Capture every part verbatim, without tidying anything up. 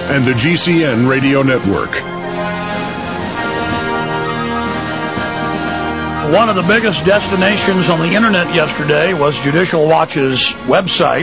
and the G C N Radio Network. One of the biggest destinations on the internet yesterday was Judicial Watch's website.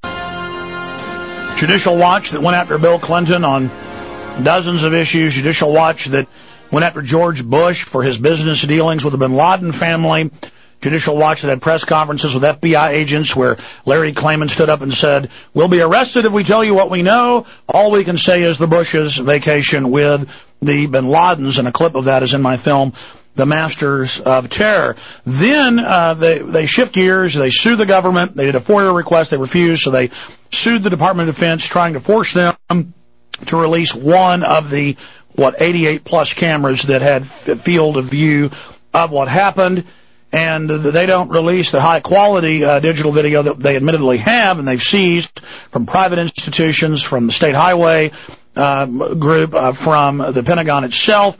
Judicial Watch that went after Bill Clinton on dozens of issues. Judicial Watch that went after George Bush for his business dealings with the bin Laden family. Judicial Watch that had press conferences with F B I agents where Larry Klayman stood up and said, "We'll be arrested if we tell you what we know. All we can say is the Bush's vacation with the bin Ladens," and a clip of that is in my film, The Masters of Terror. Then uh, they, they shift gears. They sue the government. They did a FOIA request. They refused, so they sued the Department of Defense, trying to force them to release one of the, what, eighty-eight plus cameras that had field of view of what happened. And they don't release the high-quality uh, digital video that they admittedly have, and they've seized from private institutions, from the State Highway uh, group, uh, from the Pentagon itself.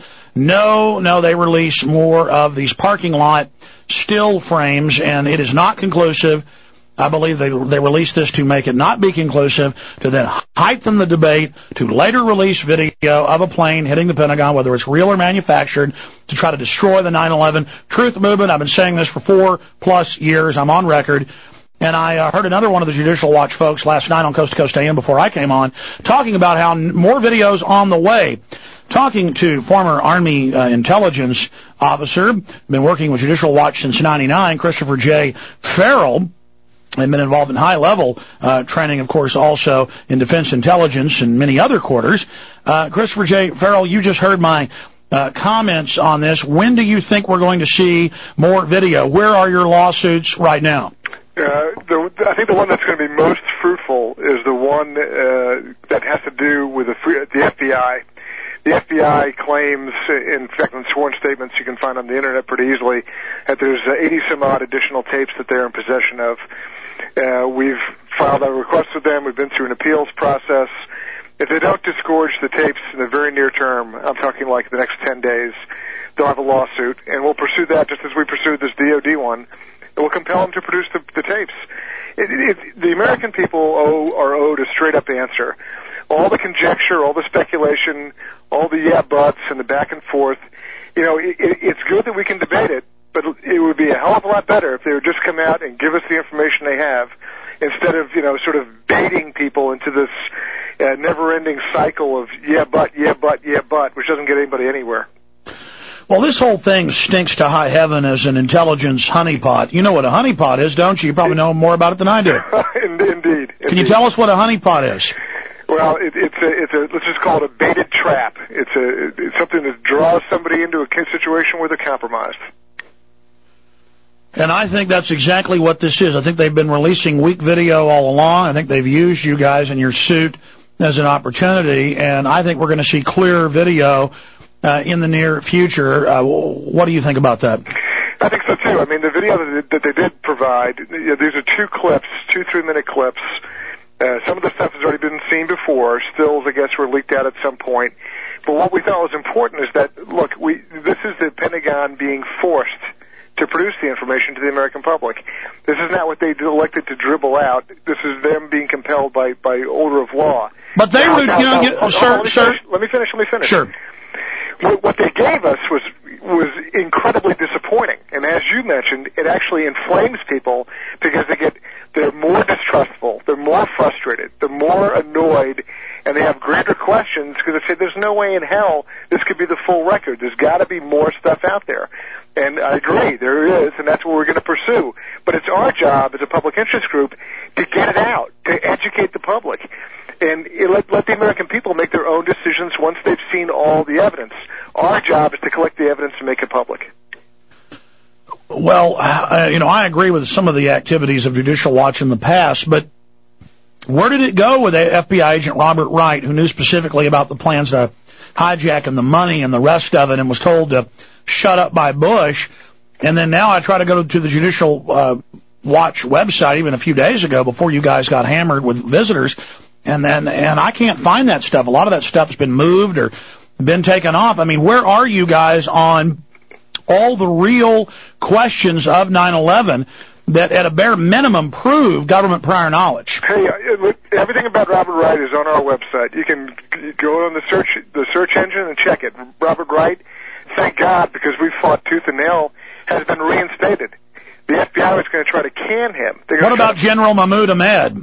No, no, they release more of these parking lot still frames, and it is not conclusive. I believe they they released this to make it not be conclusive, to then heighten the debate, to later release video of a plane hitting the Pentagon, whether it's real or manufactured, to try to destroy the nine eleven truth movement. I've been saying this for four plus years. I'm on record. And I uh, heard another one of the Judicial Watch folks last night on Coast to Coast A M before I came on, talking about how more videos on the way. Talking to former Army uh, intelligence officer, been working with Judicial Watch since ninety-nine, Christopher J. Farrell, and been involved in high-level uh, training, of course, also in defense intelligence and many other quarters. Uh, Christopher J. Farrell, you just heard my uh, comments on this. When do you think we're going to see more video? Where are your lawsuits right now? Uh, the, I think the one that's going to be most fruitful is the one uh, that has to do with the, free, the F B I. The F B I claims, in fact, in sworn statements you can find on the internet pretty easily, that there's eighty-some-odd additional tapes that they're in possession of. Uh, we've filed a request with them. We've been through an appeals process. If they don't disgorge the tapes in the very near term, I'm talking like the next ten days, they'll have a lawsuit, and we'll pursue that just as we pursued this D O D one. And we'll compel them to produce the, the tapes. It, it, it, the American people owe, are owed a straight-up answer. All the conjecture, all the speculation, all the yeah buts and the back and forth, you know, it, it, it's good that we can debate it, but it would be a hell of a lot better if they would just come out and give us the information they have, instead of, you know, sort of baiting people into this uh, never-ending cycle of yeah but, yeah but, yeah but, which doesn't get anybody anywhere. Well, this whole thing stinks to high heaven as an intelligence honeypot. You know what a honeypot is, don't you? You probably know more about it than I do. Indeed. Indeed. Can you tell us what a honeypot is? Well, it, it's a, it's a, let's just call it a baited trap. It's a, it's something that draws somebody into a situation where they're compromised. And I think that's exactly what this is. I think they've been releasing weak video all along. I think they've used you guys in your suit as an opportunity, and I think we're going to see clearer video uh, in the near future. Uh, what do you think about that? I think so, too. I mean, the video that they, that they did provide, you know, these are two clips, two three-minute clips. Uh, some of the stuff has already been seen before. Stills, I guess, were leaked out at some point. But what we thought was important is that, look, we this is the Pentagon being forced to produce the information to the American public. This is not what they elected to dribble out. This is them being compelled by, by order of law. But they now, would, now, you know, now, get, hold, sir, hold, let sir. Finish, let me finish, let me finish. Sure. What, what they gave us was was incredibly disappointing. And as you mentioned, it actually inflames people because they get they're more distrustful, they're more frustrated, they're more annoyed, and they have greater questions because they say there's no way in hell this could be the full record. There's got to be more stuff out there. And I agree, there is, and that's what we're going to pursue. But it's our job as a public interest group to get it out, to educate the public, and let, let the American people make their own decisions once they've seen all the evidence. Our job is to collect the evidence and make it public. Well, uh, you know, I agree with some of the activities of Judicial Watch in the past, but where did it go with F B I agent Robert Wright, who knew specifically about the plans to hijack and the money and the rest of it and was told to shut up by Bush? And then now I try to go to the Judicial uh, Watch website even a few days ago before you guys got hammered with visitors, and then and I can't find that stuff. A lot of that stuff has been moved or been taken off. I mean, where are you guys on all the real questions of nine eleven that at a bare minimum prove government prior knowledge. Hey, uh, everything about Robert Wright is on our website. You can go on the search the search engine and check it. Robert Wright, thank God, because we fought tooth and nail, has been reinstated. The F B I was going to try to can him. What about to... General Mahmoud Ahmed?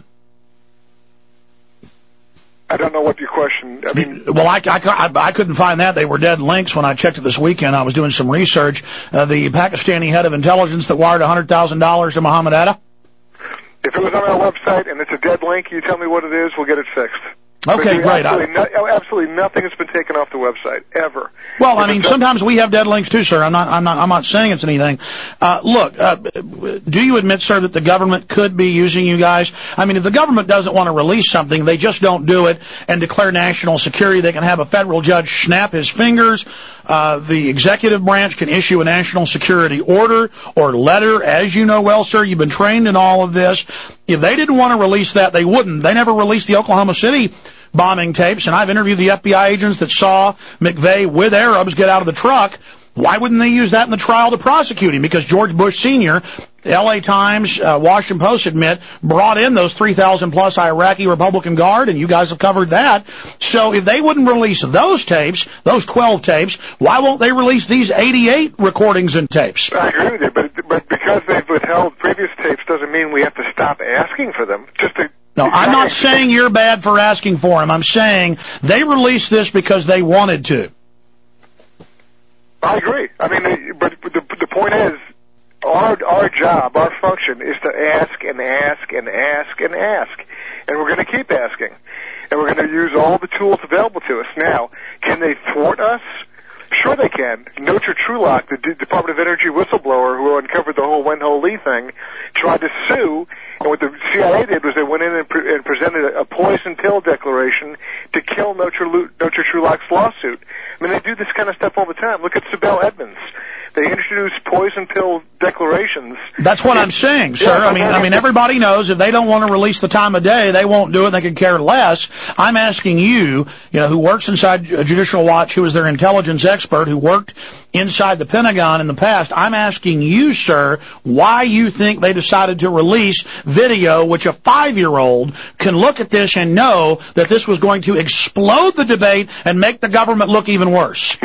I don't know what your question. I mean, well, I, I, I couldn't find that. They were dead links when I checked it this weekend. I was doing some research. Uh, the Pakistani head of intelligence that wired one hundred thousand dollars to Mohammed Atta. If it was on our website and it's a dead link, you tell me what it is, we'll get it fixed. Okay, great. Absolutely, no, absolutely nothing has been taken off the website ever. Well, I mean, sometimes we have dead links too, sir. I'm not, I'm not, I'm not saying it's anything. Uh, look, uh, do you admit, sir, that the government could be using you guys? I mean, if the government doesn't want to release something, they just don't do it and declare national security. They can have a federal judge snap his fingers. Uh, the executive branch can issue a national security order or letter. As you know well, sir, you've been trained in all of this. If they didn't want to release that, they wouldn't. They never released the Oklahoma City bombing tapes, and I've interviewed the F B I agents that saw McVeigh with Arabs get out of the truck. Why wouldn't they use that in the trial to prosecute him? Because George Bush Senior, the L A Times, uh, Washington Post admit, brought in those three thousand plus Iraqi Republican Guard, and you guys have covered that. So if they wouldn't release those tapes, those twelve tapes, why won't they release these eighty-eight recordings and tapes? I agree with you, but, but because they've withheld previous tapes doesn't mean we have to stop asking for them. Just to No, I'm not saying you're bad for asking for them. I'm saying they released this because they wanted to. I agree. I mean, but the, the point is, our our job, our function, is to ask and ask and ask and ask, and we're going to keep asking, and we're going to use all the tools available to us. Now, can they thwart us? Sure they can. Notre Trulock, the D- Department of Energy whistleblower who uncovered the whole Wen-Ho Lee thing, tried to sue, and what the C I A did was they went in and, pre- and presented a, a poison pill declaration to kill Notre, Lu- Notre Trulock's lawsuit. I mean, they do this kind of stuff all the time. Look at Sibel Edmonds. They introduce poison pill declarations. That's what I'm saying, sir. I mean, I mean, everybody knows if they don't want to release the time of day, they won't do it. They could care less. I'm asking you, you know, who works inside Judicial Watch, who is their intelligence expert, who worked inside the Pentagon in the past. I'm asking you, sir, why you think they decided to release video, which a five-year-old can look at this and know that this was going to explode the debate and make the government look even worse.